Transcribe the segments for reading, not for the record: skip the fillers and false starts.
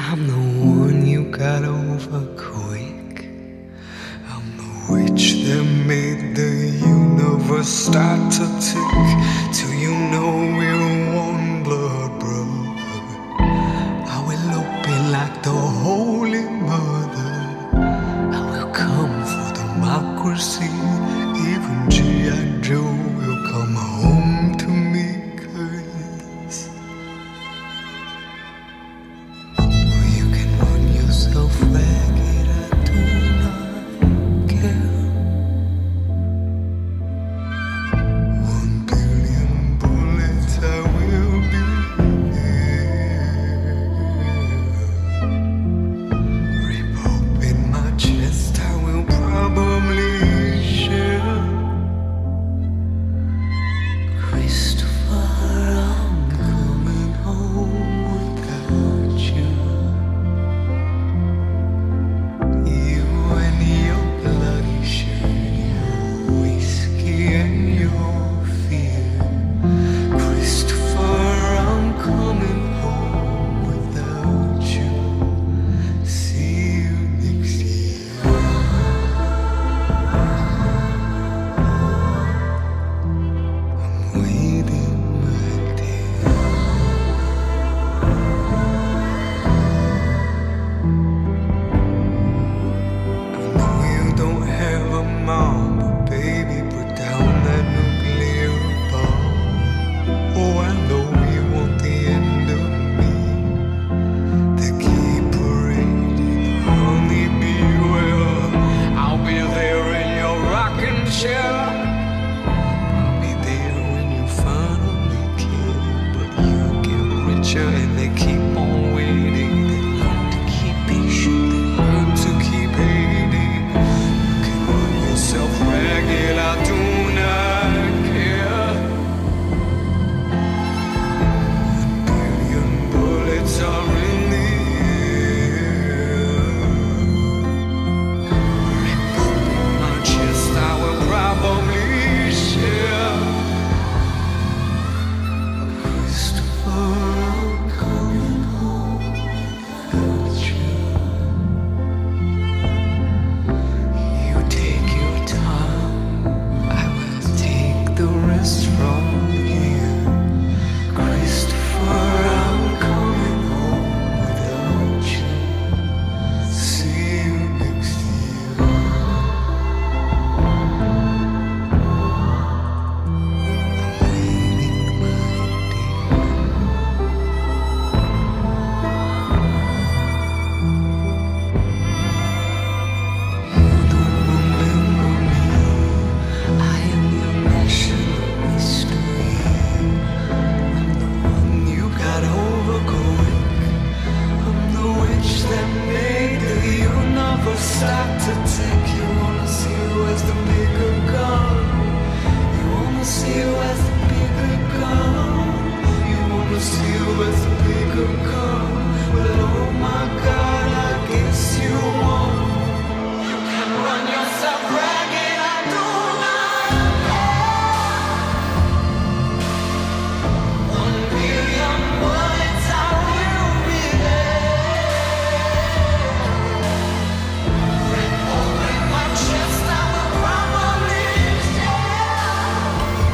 I'm the one you got over quick. I'm the witch that made the universe start to tick. Till you know we're one blood brother. I will be like the Holy Mother. I will come for democracy. Even G.I. Joe will come home to me, 'cause you can run yourself ragged, I do not care. 1 billion bullets, I will be there. Rip open my chest, I will probably share. Christopher, I'm coming home without you. You and your bloody shirt, your whiskey and your fear. Christopher, I'm coming home without you. See you next year. I'm waiting, my dear. I know you don't have a mom, but baby, put down that nuclear bomb. Oh, I know you want the end of me. The keep parading, honey, beware. I'll be there in your rocking chair. I'll be there when you finally care. But you get richer and they keep on waiting. They learn to keep patient, they learn to keep hating. You can run yourself ragged, I do not care. 1 billion bullets are in the air. Rip open my chest, I will probably share. Christopher, I'm coming home without you. You take your time, I will take the rest from here. Christopher, I'm coming home without you. See you next year. I'm waiting, my dear. You don't remember me. I am your national mystery. I'm the one you got over quick. I'm the witch that made the universe start to tick. You wanna see who has the bigger gun? You wanna see who has the bigger gun? You wanna see who has the bigger gun? Well, oh my God, I guess you won't. You can run yourself ragged, I do not care. 1 billion bullets, I will be there. Rip open my chest, I will probably share.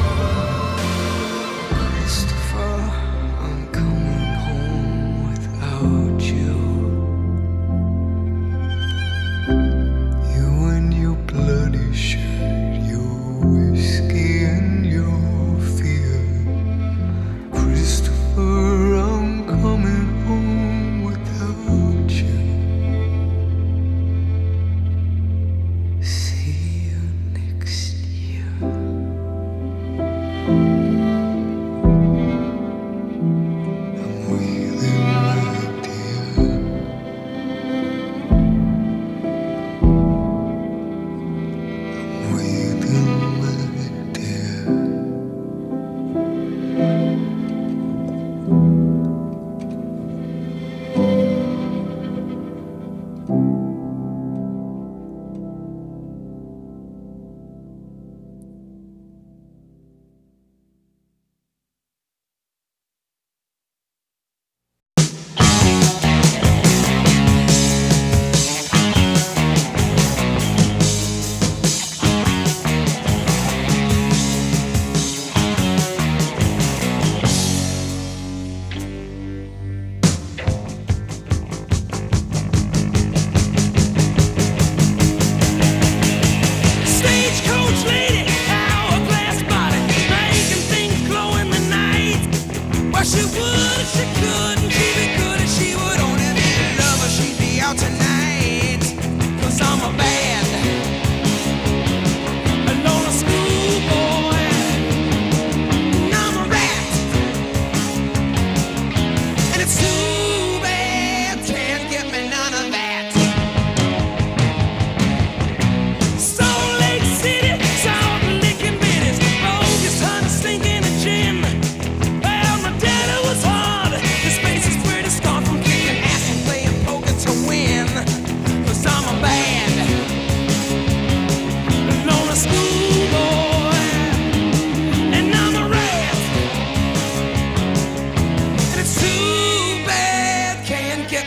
Christopher, I'm coming home without you. You and your bloody shirt, your whiskey and your fear. Christopher, I'm coming home without you. See you next year. I'm waiting, my dear.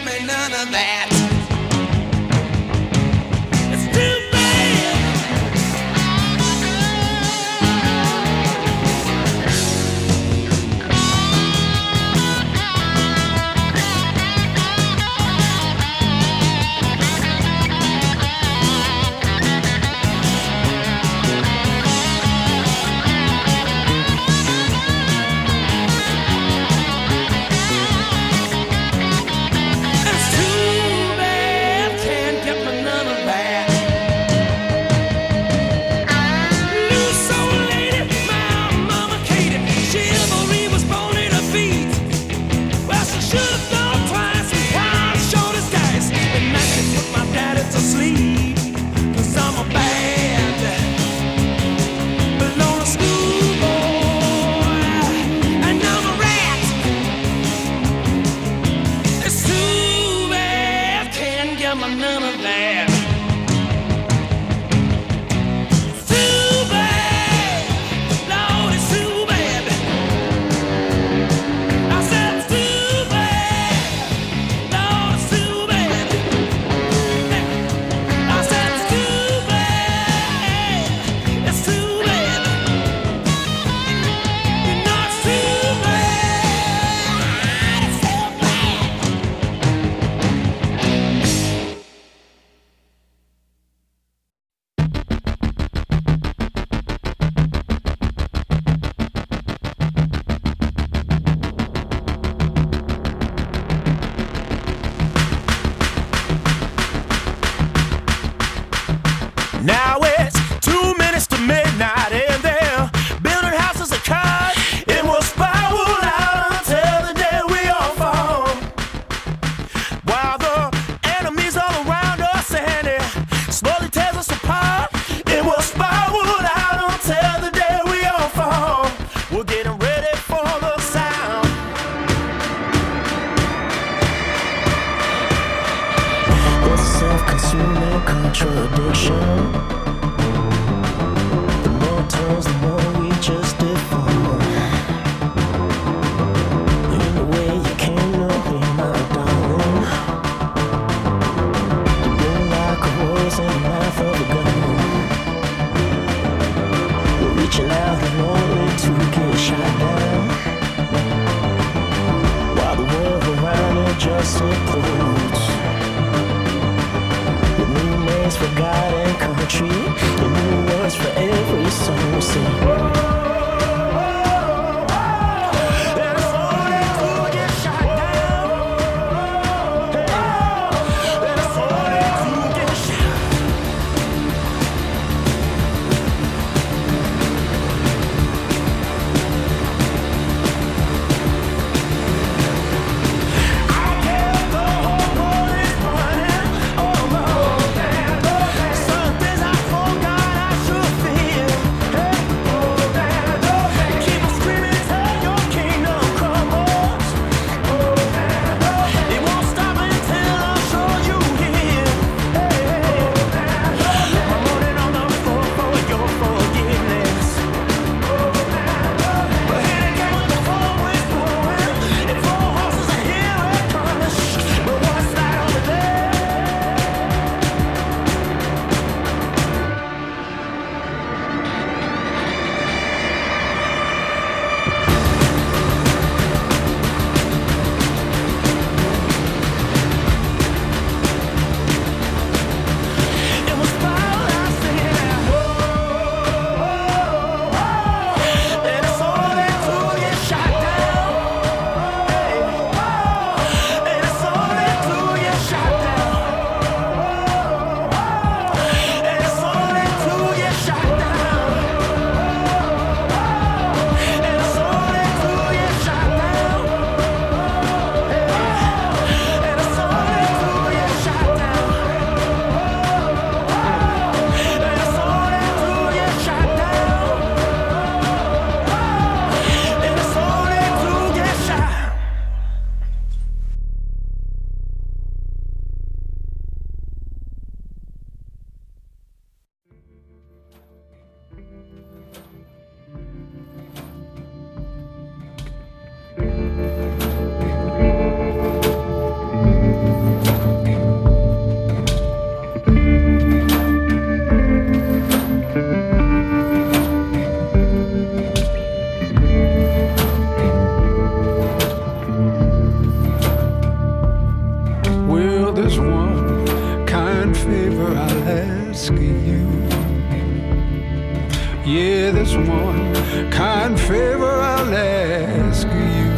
me none of that. It's too bad. None of that. It's too bad, Lord, it's too bad. I said it's too bad, Lord, it's too bad. I said it's too bad, it's too bad. You know it's too bad, it's too bad. Now it's 2 minutes to midnight and they're building houses of cards. It will spiral out until the day we all fall. While the enemies all around us and it slowly tears us apart. It will spiral out until the day we all fall. We're getting ready for the sound. It's self-consuming contradiction. The more tones, the more we just deform. In the way you can't know me, my darling. The moon like a rose in the mouth of a gun. We're reaching out and only to get shot down. While the world around it just implodes. For God and country, and new words for every song sing. ask you. Yeah, there's one kind favor I'll ask you.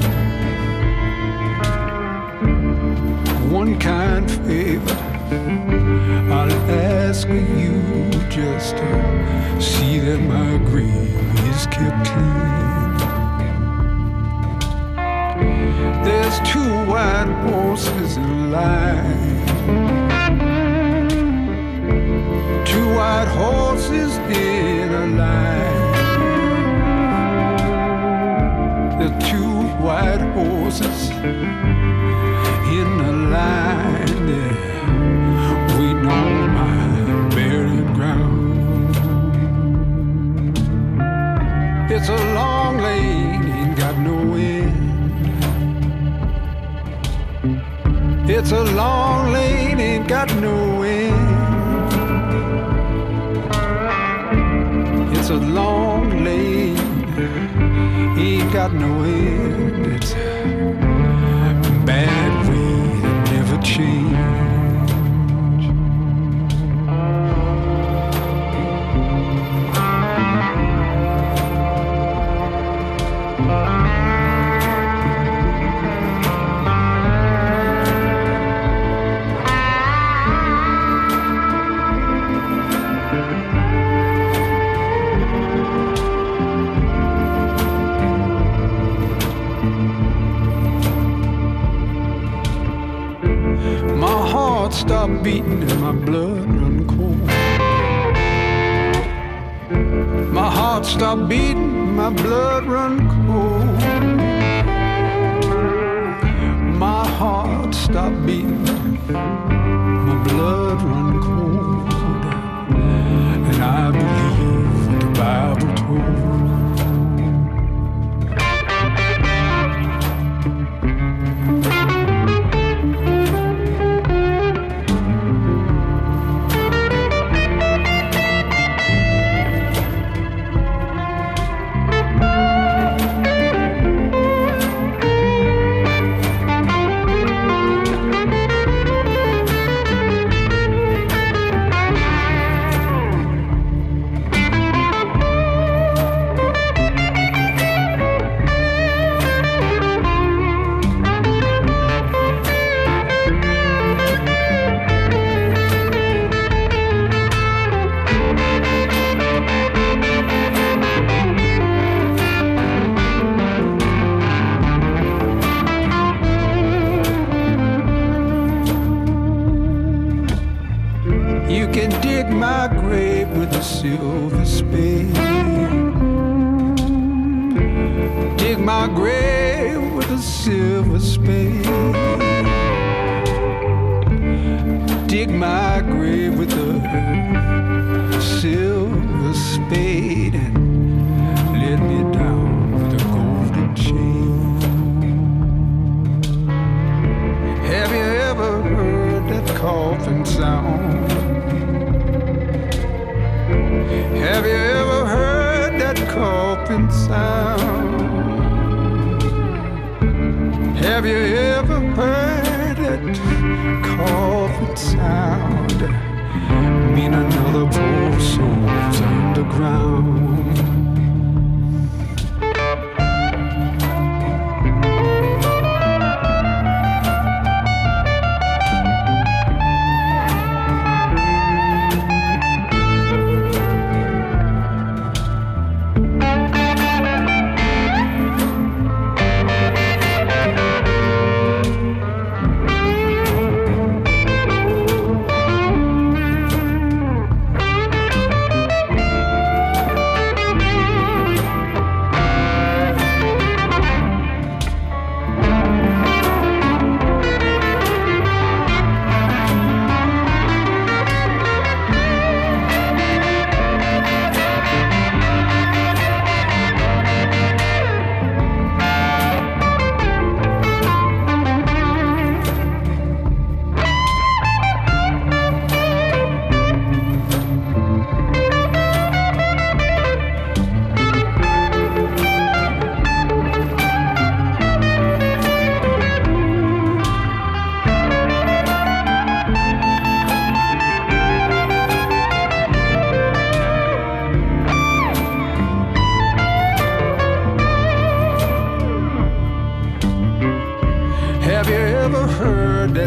One kind favor I'll ask you, just to see that my grave is kept clean. There's two white horses in line, two white horses in a line. The two white horses in a line, they're waiting on my burial ground. It's a long lane, ain't got no end. It's a long lane, ain't got no end. It's a long lane, ain't got no end. It's a bad way to never change. Stop beating and my blood run cold. My heart stopped beating, my blood run cold. My heart stopped beating, my blood run cold. And I believe what the Bible told. Silver spade, dig my grave with a silver spade, dig my grave with a silver spade, and let me down with a golden chain. Have you ever heard that coffin sound? Have you ever heard that coffin sound? Have you ever heard that coffin sound? Mean another poor soul's underground.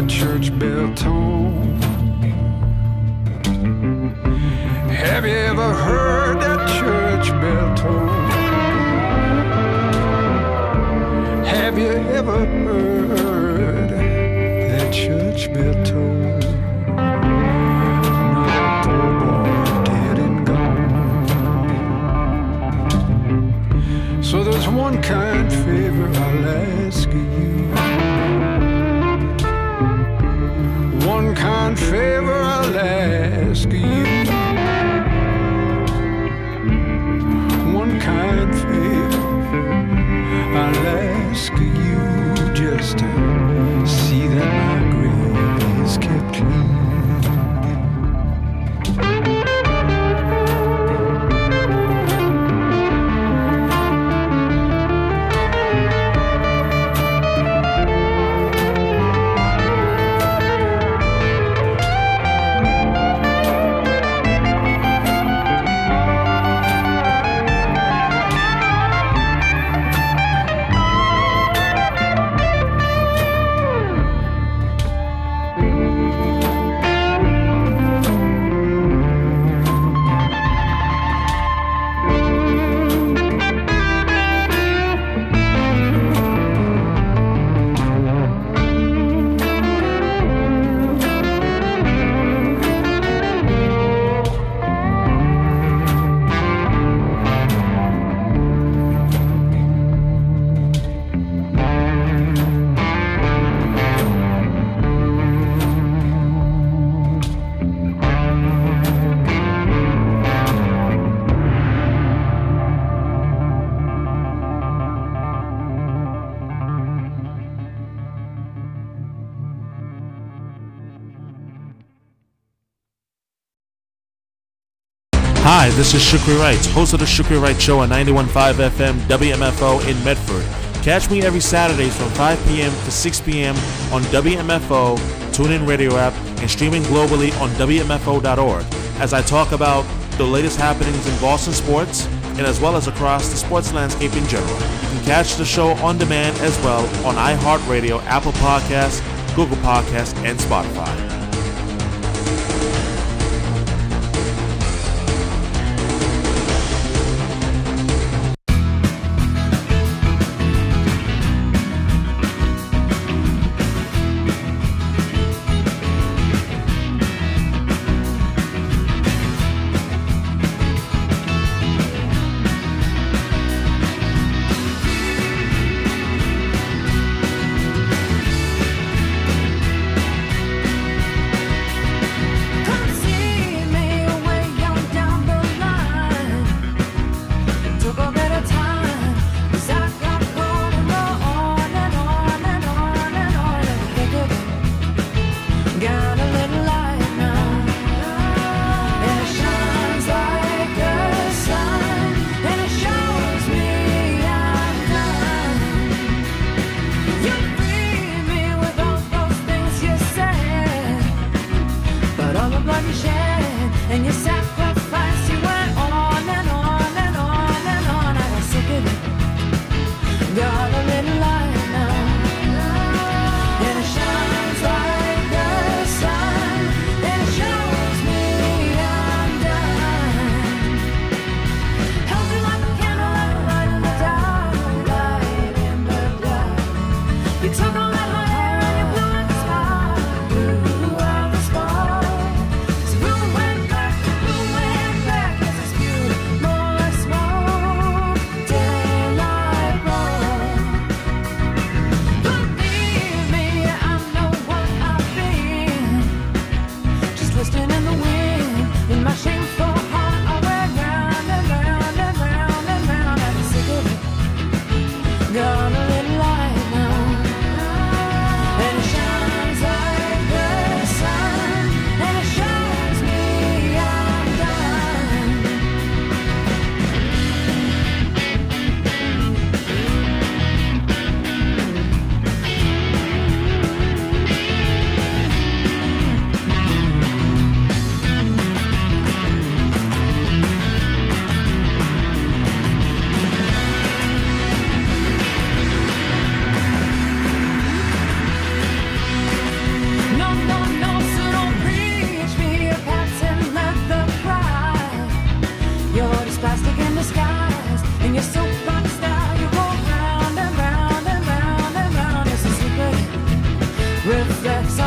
that church bell tone? Have you ever heard that church bell tone? Have you ever heard that church bell tone? No, poor boy, dead and gone. So there's one kind favor I'll ask you. One kind favor I'll ask you. One kind favor I'll ask you, just to see that my grave is kept clean. Hi, this is Shukri Wright, host of the Shukri Wright Show on 91.5 FM WMFO in Medford. Catch me every Saturdays from 5 p.m. to 6 p.m. on WMFO, TuneIn Radio app, and streaming globally on WMFO.org as I talk about the latest happenings in Boston sports and as well as across the sports landscape in general. You can catch the show on demand as well on iHeartRadio, Apple Podcasts, Google Podcasts, and Spotify.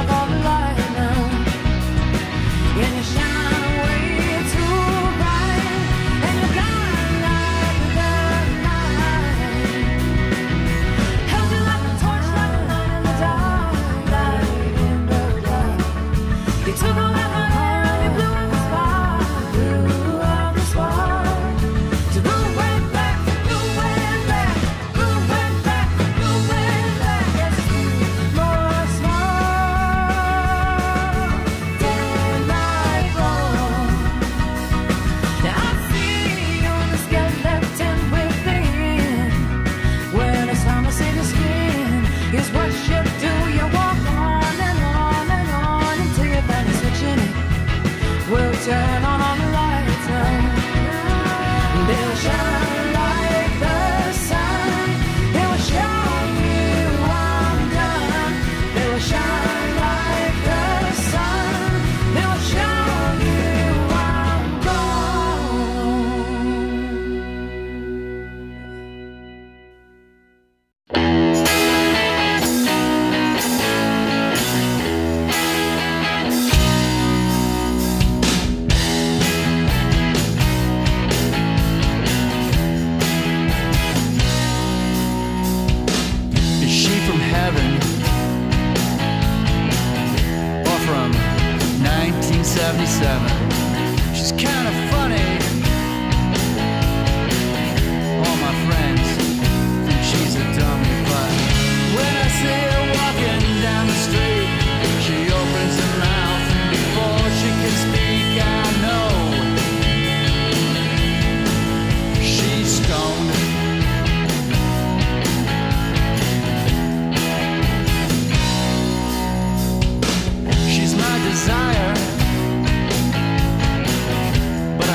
off all the light now. And you shine way too bright, and you got like the night. Held you like a torch, like a light in the dark, light in the dark. You took away my hand, you blew out the spark, blew out the spark. To go way back, go way back, go way back, go way back. Yes, you more smart than my bone. Now I see you in the skeleton within. When it's time to see the skin, here's what you do. You walk on and on and on until you find a switch in it. We'll turn on all the lights now. They'll shine like the sun. They will show you I'm done. They will shine like the sun. They will show you I'm gone. Is she from heaven or from 1977? She's kind of funny. All my friends think she's a dummy, but when I see her walking down the street, she opens her mouth, and before she can speak, I know she's stoned. She's my desire, but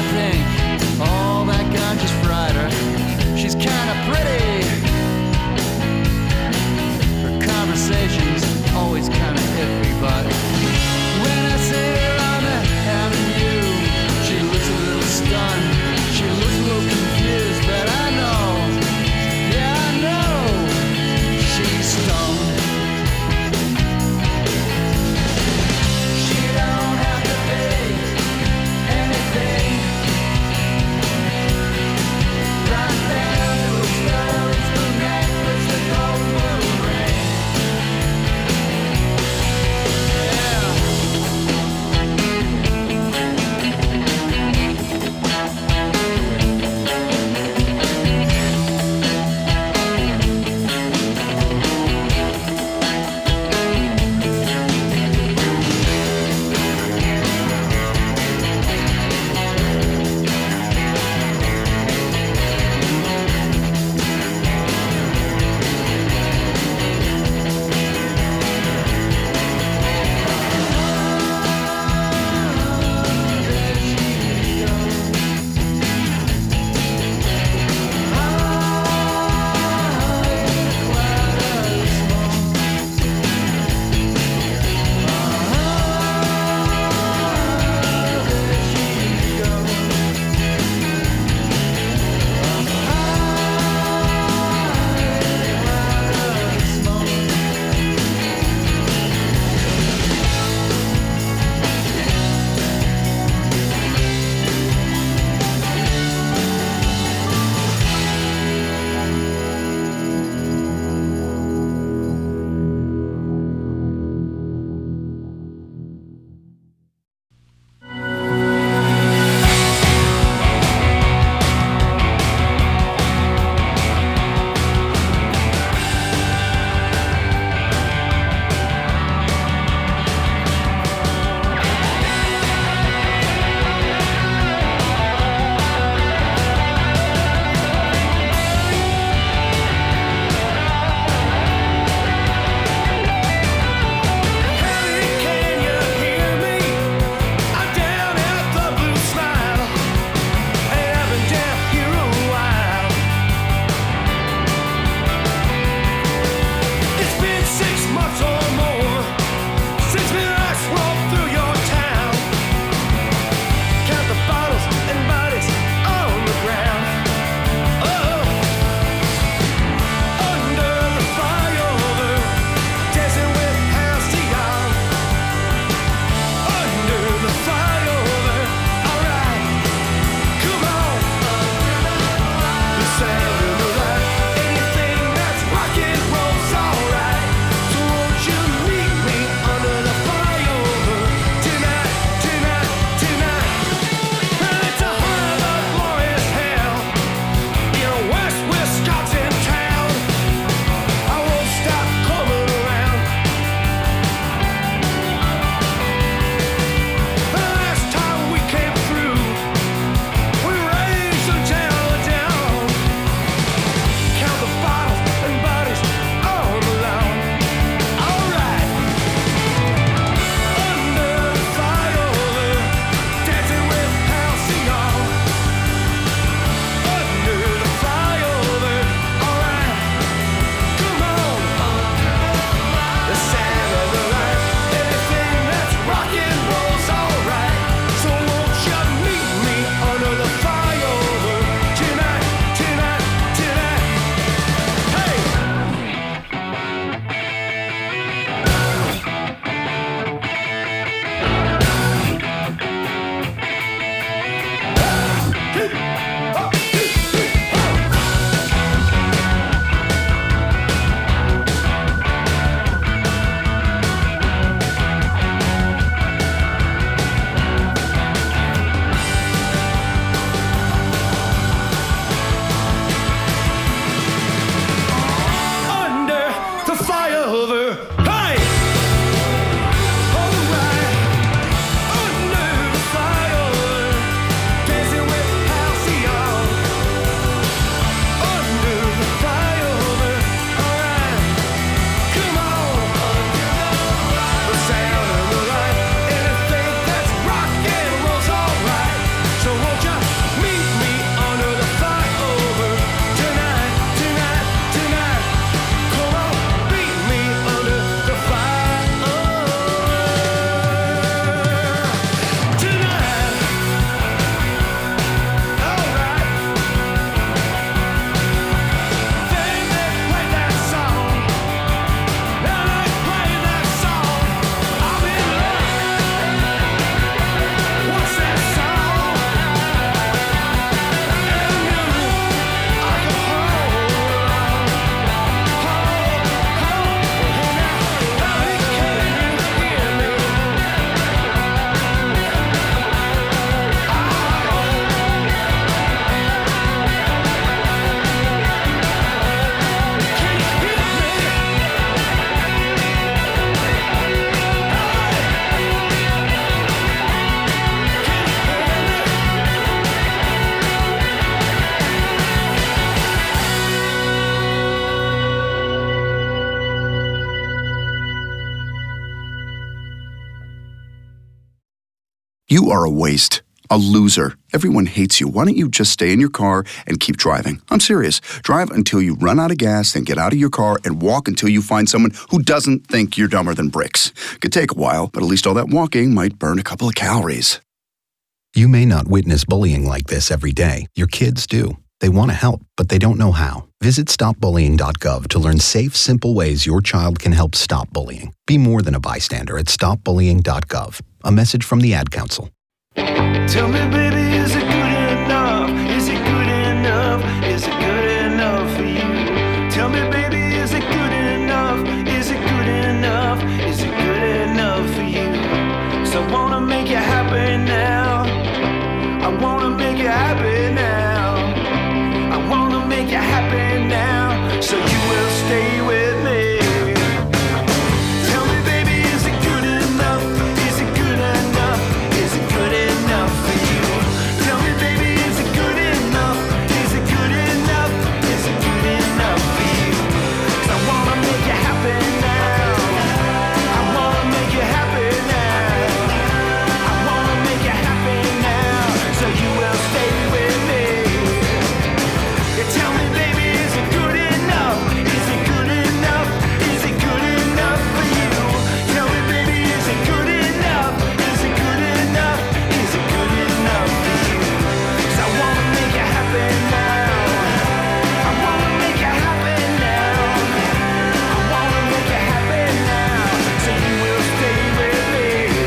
You are a waste. A loser. Everyone hates you. Why don't you just stay in your car and keep driving? I'm serious. Drive until you run out of gas, then get out of your car and walk until you find someone who doesn't think you're dumber than bricks. Could take a while, but at least all that walking might burn a couple of calories. You may not witness bullying like this every day. Your kids do. They want to help, but they don't know how. Visit stopbullying.gov to learn safe, simple ways your child can help stop bullying. Be more than a bystander at stopbullying.gov. A message from the Ad Council. Tell me, baby, is it good enough? Is it good enough? Is it good enough for you? Tell me, baby, is it good enough? Is it good enough? Is it good enough for you? So I wanna make you happy now. I wanna make you happy now. I wanna make you happy now. So you will stay with me. Tell me, baby, is it good enough? Is it good enough? Is it good enough for you? Tell me, baby, is it good enough? Is it good enough? Is it good enough for you? 'Cause I wanna make you happy now. I wanna make you happy now. I wanna make you happy now. So you will stay with me. You tell me, baby, is it good enough? Is it good enough? Is it good enough for you? Tell me, baby, is it good enough? Is it good enough? Is it good enough for you? 'Cause I wanna make you happy now. I wanna make you happy now. I wanna make you happy now. So you will stay with me.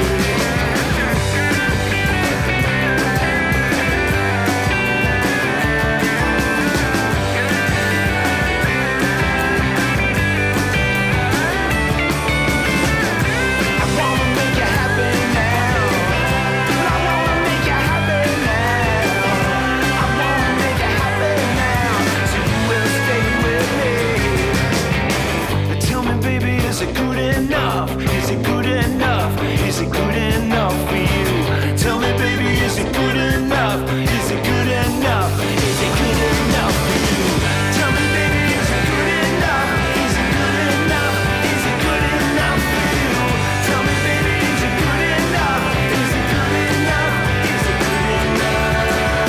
I wanna make you happy now. I wanna make you happy now. I wanna make you happy now. So you will stay with me. Tell me, baby, is it good enough? Is it good enough? Is it good enough for you? Tell me, baby, is it good enough? Is it good enough? Is it good enough for you? Tell me, baby, is it good enough? Is it good enough? Is it good enough for you? Tell me, baby, is it good enough? Is it good enough? Is it good enough?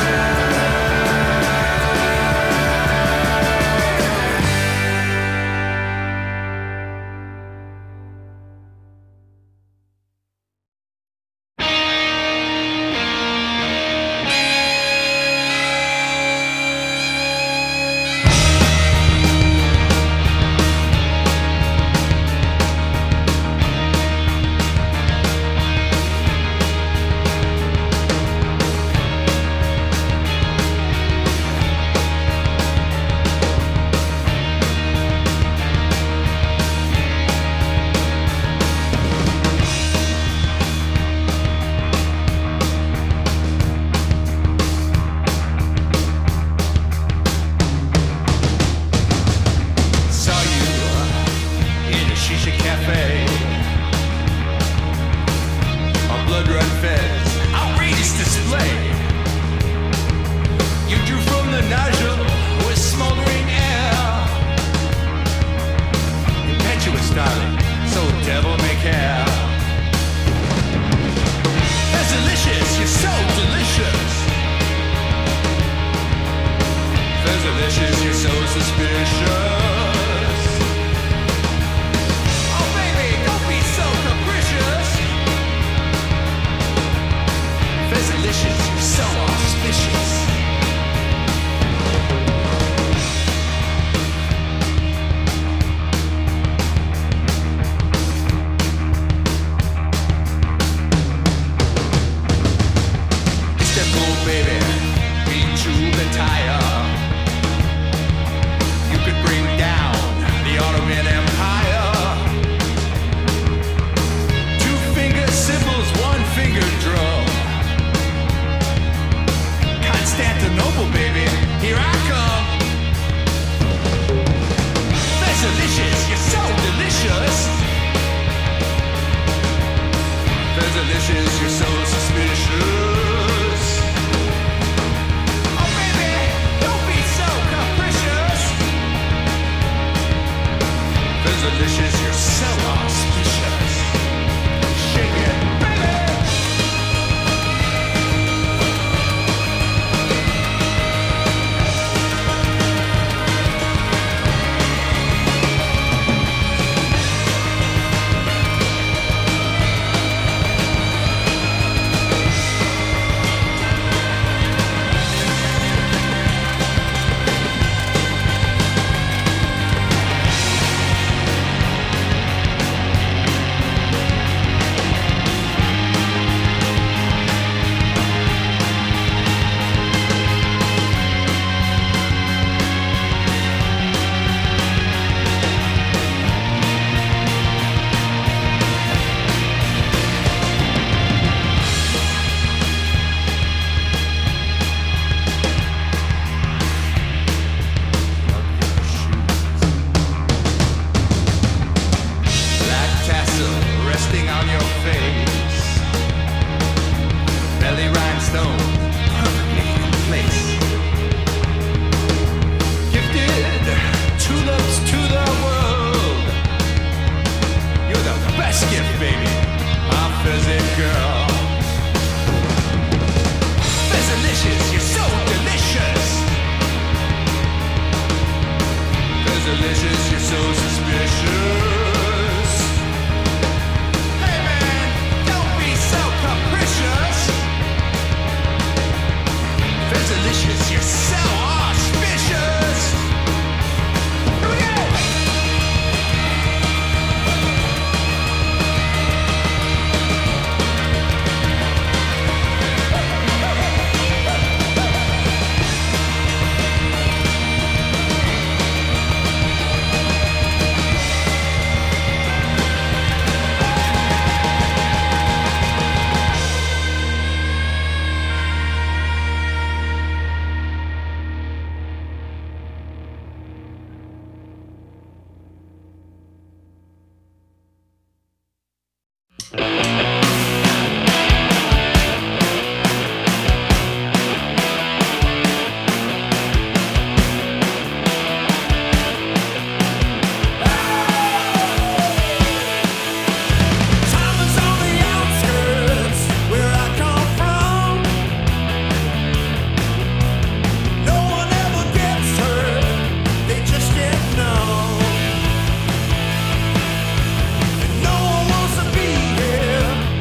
Saw you in a shisha cafe. A blood run fez, outrageous display. You drew from the nozzle with smoldering air. Impetuous, darling, so devil may care. That's delicious, you're so delicious. That's delicious, you're so suspicious. Oh baby, don't be so capricious. That's delicious, you're so auspicious. Istanbul, baby, be true and tire. You could bring down the Ottoman Empire. 2-finger cymbals, 1-finger drum. Constantinople, baby, here I come. That's delicious, you're so delicious. That's delicious, you're so suspicious. Oh baby, don't be so capricious. That's delicious, you're so auspicious. Shake it, baby. down your face. Belly rhinestone, perfectly in place. Gifted tulips to the world. You're the best gift, baby, my fizzy girl. Fizzalicious, you're so delicious. Fizzalicious, you're so suspicious. Hey man, don't be so capricious. Fizzalicious, you're so auspicious. Here we go. Thomas on the outskirts, where I come from. No one ever gets hurt, they just get numb. And no one wants to be here.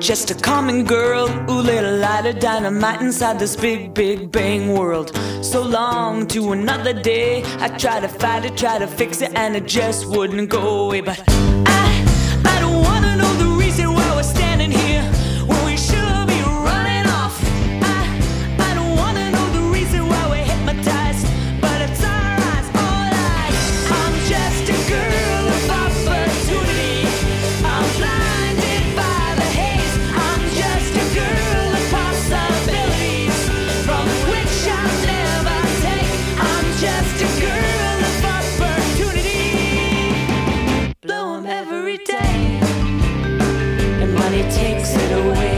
just a common girl who lit a light of dynamite inside this big, big bang world. So long to another day, I try to fight it, try to fix it, and it just wouldn't go away. But I don't wanna know the reason why we're standing here when we should be running off. I don't wanna know the reason why we're hypnotized, but it's our eyes, all eyes. I'm just a girl of opportunity. I'm blinded by the haze. I'm just a girl of possibilities from which I'll never take. I'm just a girl of opportunity. Blow 'em every day, and money takes it away.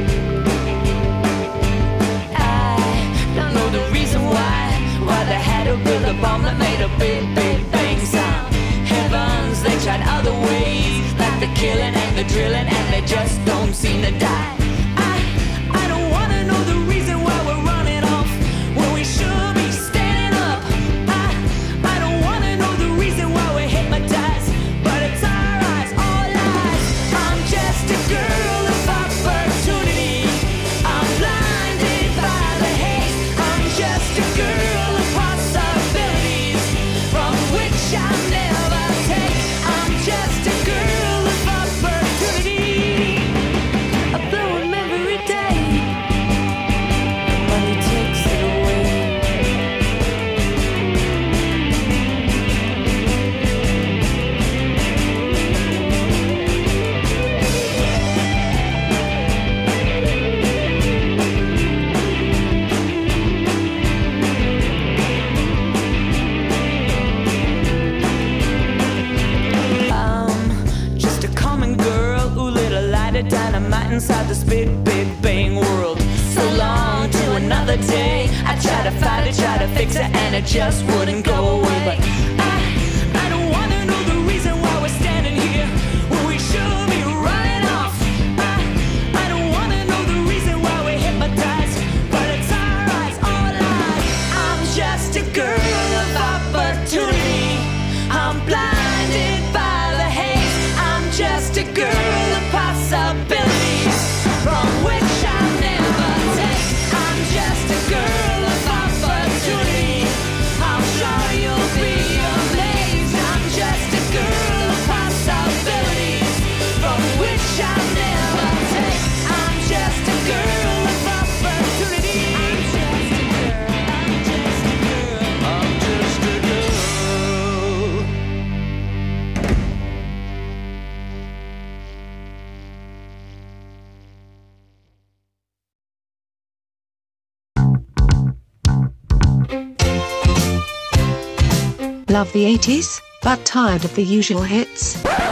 I don't know the reason why they had to build a bomb that made a big, big bang sound. Heavens, they tried other ways, like the killing and the drilling, and they just don't seem to die. I don't wanna know the reason why we're running off when we should be standing up. I don't wanna know the reason why we're hypnotized, but it's our eyes, all eyes. I'm just a girl of opportunity. I'm blinded by the haze. I'm just a girl of possibilities from which I'll never take. I'm just a girl of opportunity. I blow 'em every day. Money takes it away. I'm just a common girl who lit a light of dynamite inside this big, big bang world. So long to another day. I try to fight it, try to fix it, and it just wouldn't go away. But I don't wanna know the reason why we're standing here when we should be running off. I don't wanna know the reason why we're hypnotized, but it's our eyes, all eyes. I'm just a girl of opportunity. I'm blinded by the haze. I'm just a girl of possibilities from which I'll never take. I'm just a girl of opportunity. I'm sure you'll be amazed. I'm just a girl of possibilities from which I'll never take. I'm just a girl of opportunity. I'm just a girl. I'm just a girl. I'm just a girl. Love the 80s, but tired of the usual hits?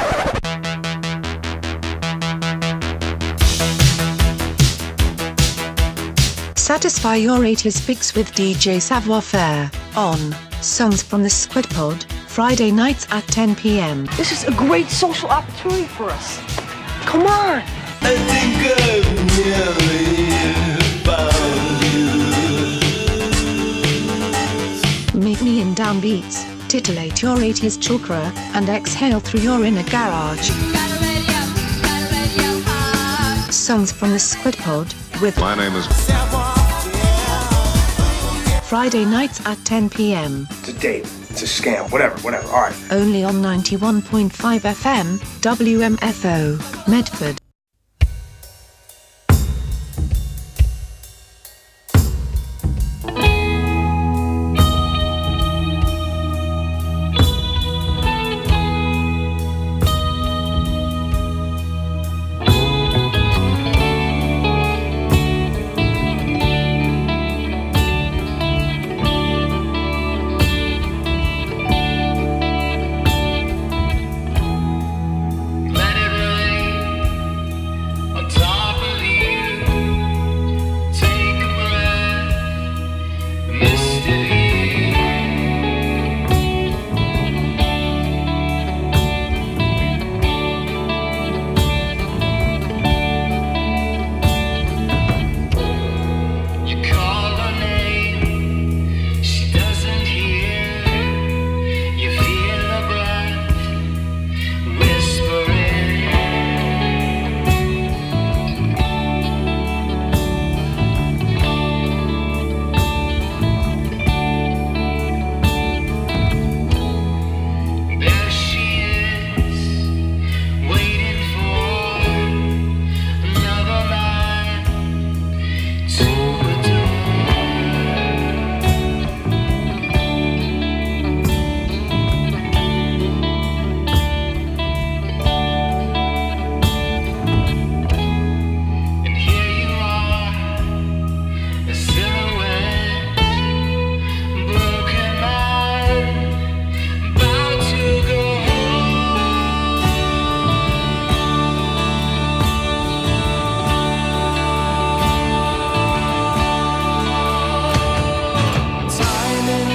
Satisfy your 80s fix with DJ Savoir Faire on Songs from the Squid Pod, Friday nights at 10 p.m. This is a great social opportunity for us. Come on. I think I've nearly found you. Meet me in downbeats, titillate your 80s chakra, and exhale through your inner garage. Songs from the Squid Pod with My name is Friday nights at 10 p.m. It's a date. It's a scam. Whatever. All right. Only on 91.5 FM, WMFO, Medford. Let it rain.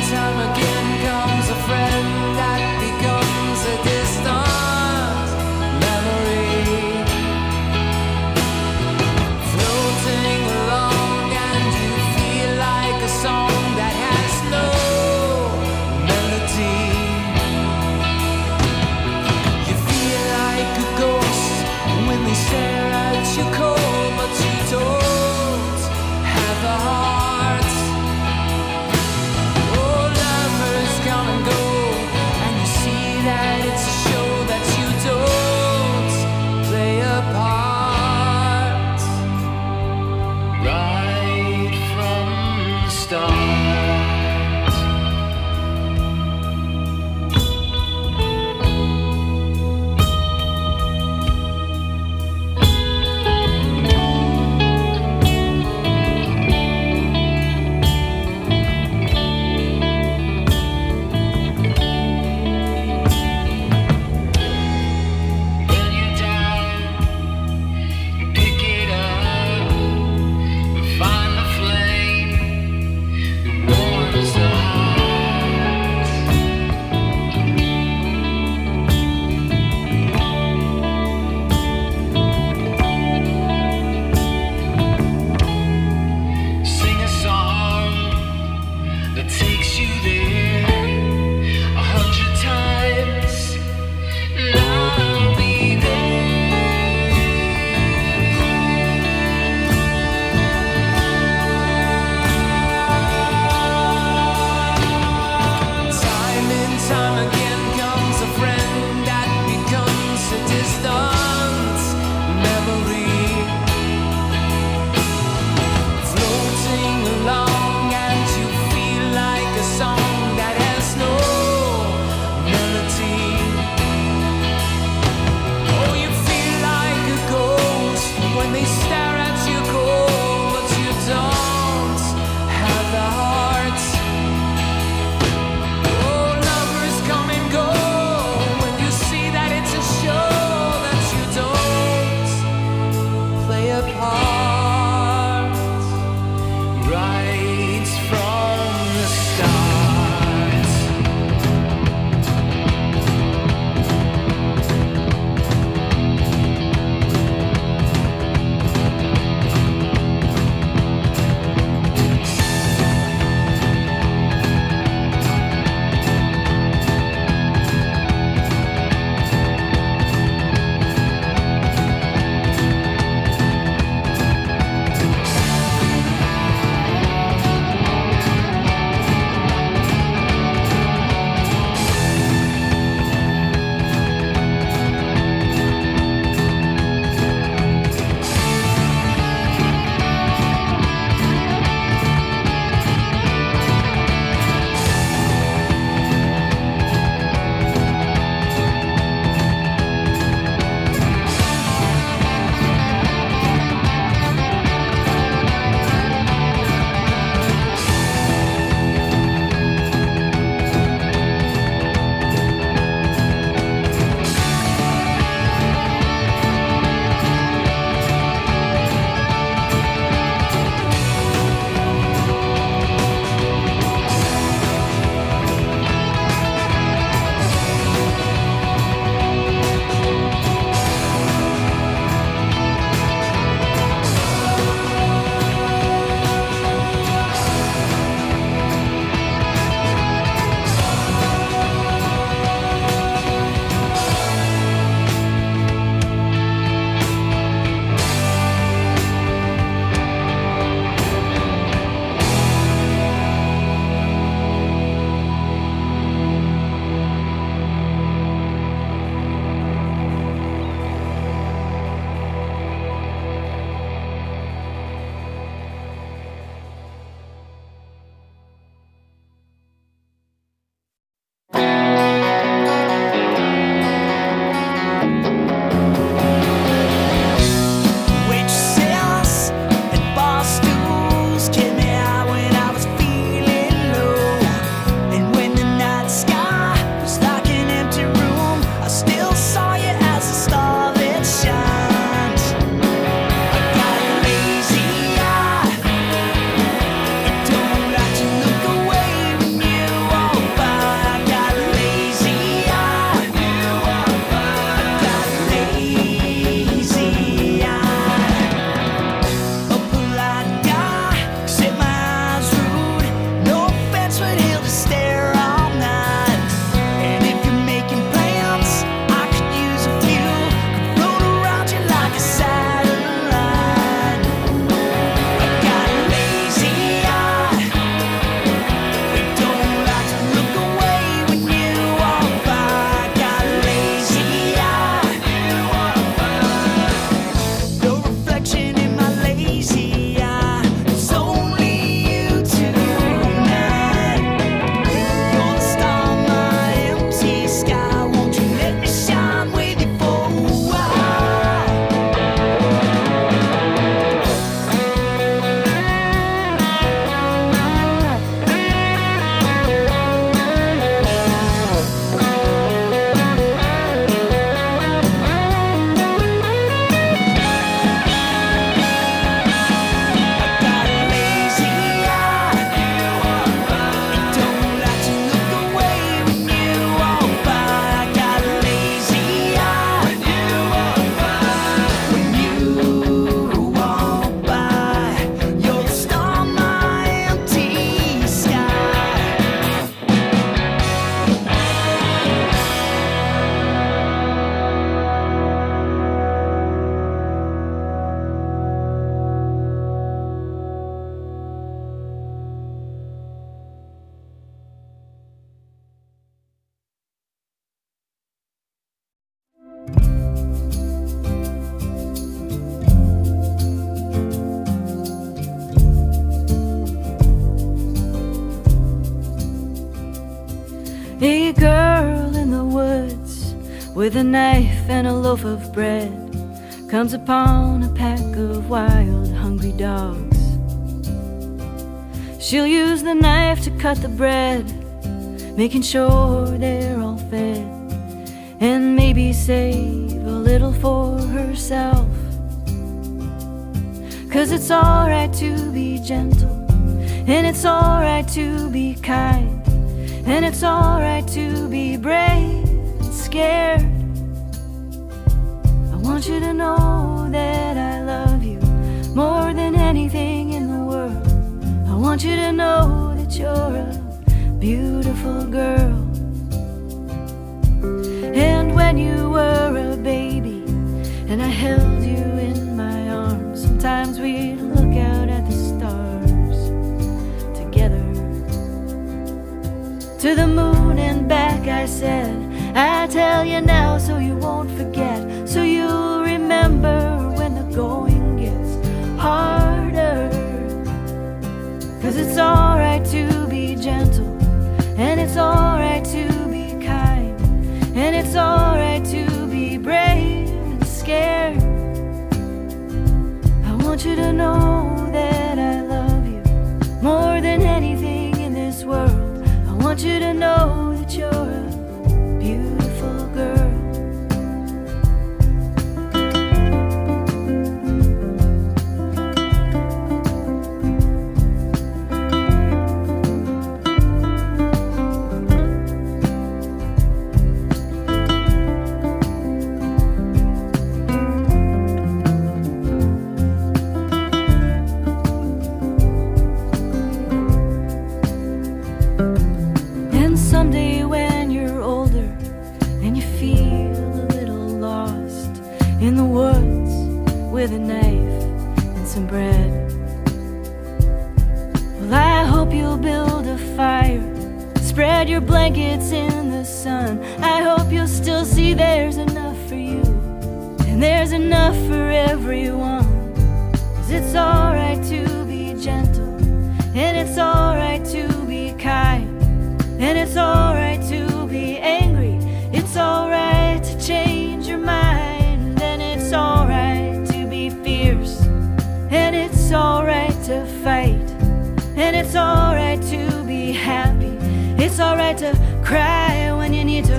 time again comes a friend that becomes a distant memory, floating along, and you feel like a song that has no melody. You feel like a ghost when they stare at you cold, but you don't have the heart. Oh, lovers, A girl in the woods with a knife and a loaf of bread comes upon a pack of wild, hungry dogs. She'll use the knife to cut the bread, making sure they're all fed, and maybe save a little for herself. 'Cause it's alright to be gentle, and it's alright to be kind, and it's alright to be brave and scared. I want you to know that I love you more than anything in the world. I want you to know that you're a beautiful girl. And when you were a baby and I held you in my arms, sometimes we'd look out at the stars together. To the moon and back I said, I tell you now so you won't forget, so you'll remember when the going gets harder. 'Cause it's alright to be gentle, and it's alright to be kind, and it's alright to be brave and scared. I want you to know that I love you more than anything in this world. I want you to know that you're a beautiful girl. Someday when you're older and you feel a little lost in the woods with a knife and some bread, well, I hope you'll build a fire, spread your blankets in the sun. I hope you'll still see there's enough for you and there's enough for everyone. 'Cause it's alright to be gentle, and it's alright to be kind, and it's alright to be angry. It's alright to change your mind, and it's alright to be fierce, and it's alright to fight, and it's alright to be happy. It's alright to cry when you need to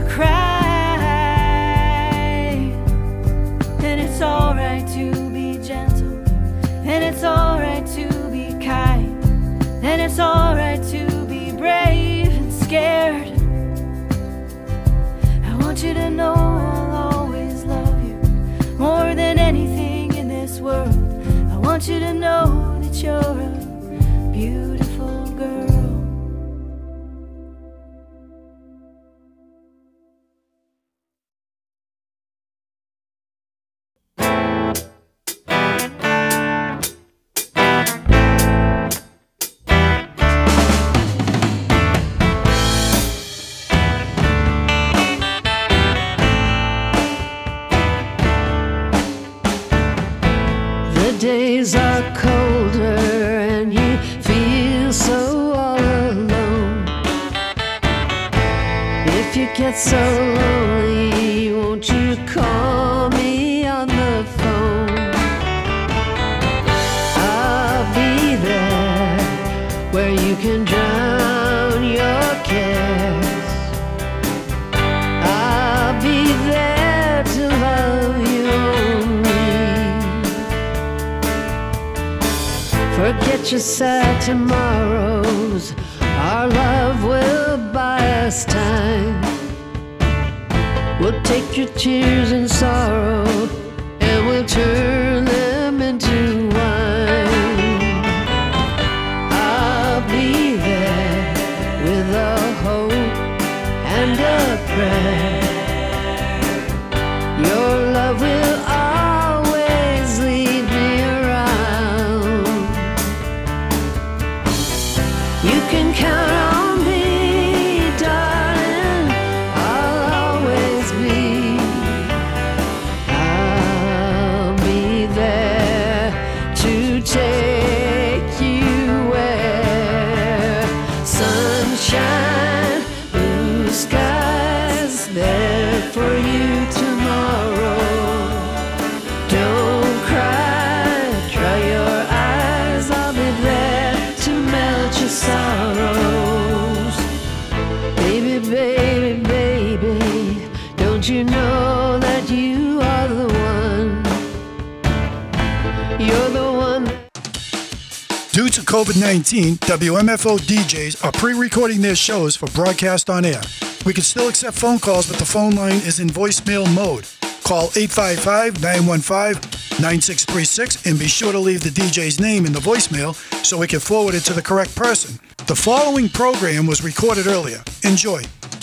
cry, and it's alright to be gentle, and it's alright to be kind, and it's alright to be brave and scared. I want you to know I'll always love you more than anything in this world. I want you to know that you're a beautiful girl. Days are colder and you feel so all alone. If you get so lonely, won't you call me on the phone? I'll be there where you can drown your cares. I'll be there to love you only. Forget your sad tomorrows, our love will buy us time. We'll take your tears and sorrow and we'll turn them into wine. I'll be there with a hope and a prayer. Your love will always lead me around. You can count on me, darling, I'll always be. I'll be there to take you where sunshine, blue sky. Baby, baby, baby, don't you know that you are the one? You're the one. Due to COVID-19, WMFO DJs are pre-recording their shows for broadcast on air. We can still accept phone calls, but the phone line is in voicemail mode. Call 855-915-9636 and be sure to leave the DJ's name in the voicemail so we can forward it to the correct person. The following program was recorded earlier. Enjoy.